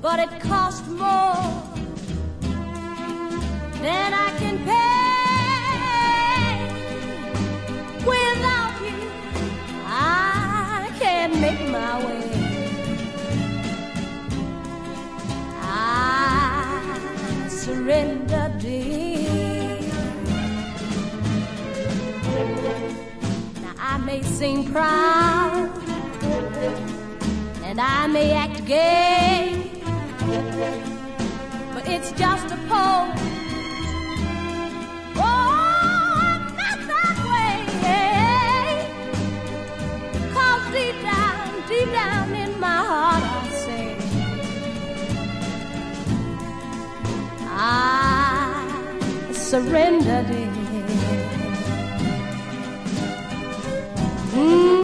but it cost more than I can pay. Without you, I can't make my way. I surrender, dear. Now I may seem proud and I may act gay, but it's just a pose. Oh, not that way. 'Cause deep down in my heart I say I surrender, dear.